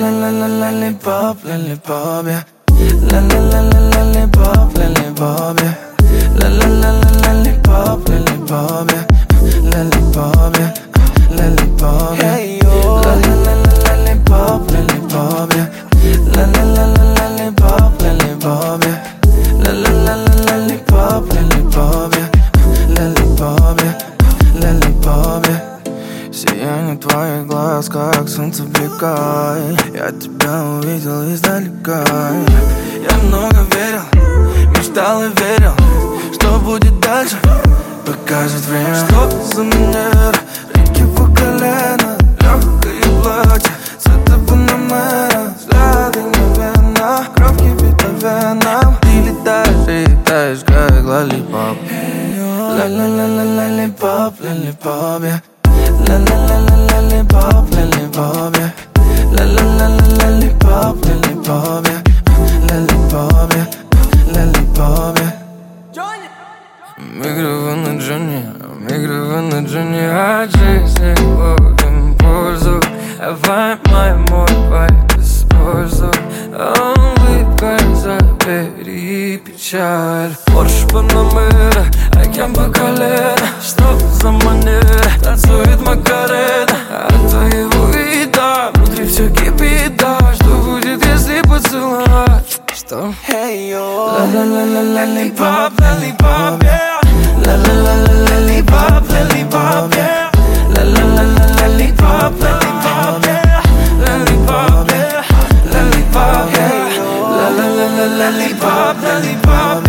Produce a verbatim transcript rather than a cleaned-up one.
la la la lollipop, lollipop, yeah. La la la la lollipop, lollipop, yeah. La la la la lollipop, lollipop, yeah. Lollipop, yeah. Lollipop, yeah. Hey yo. La la la la lollipop, lollipop, yeah. La la la la lollipop, lollipop, yeah. La la la la lollipop, lollipop, yeah. Lollipop, yeah. Lollipop, yeah. Сияние твоих глаз, как солнце в века. Я тебя увидел издалека. Я много верил, мечтал и верил, что будет дальше, покажет время. Что за манера, реки по колено, легкое платье, цвета панамера, взгляды мгновенно, кровь кипит по венам. Ты летаешь и летаешь, как лоллипоп. Ла-ла-ла-ла лоллипоп, лоллипоп, yeah. La la la la lollipop, lollipop, yeah. La la la la lollipop, lollipop, yeah. Lollipop, yeah. Lollipop, yeah. Микрофон на Джонни, микрофон на Джонни, а жизнь ловим пользу. Давай мой мой используй. Улыбка забери печаль. Порш Панамера, океан по колено. Что за манера, танцует Макарена. От твоего вида внутри все кипит, да. Что будет, если поцеловать? Что? Hey yo. La la la la lollipop, lollipop, yeah. La la la la lollipop, lollipop, yeah. La la la la lollipop, lollipop, yeah. Lollipop, yeah. Lollipop, yeah. La la la la lollipop, lollipop.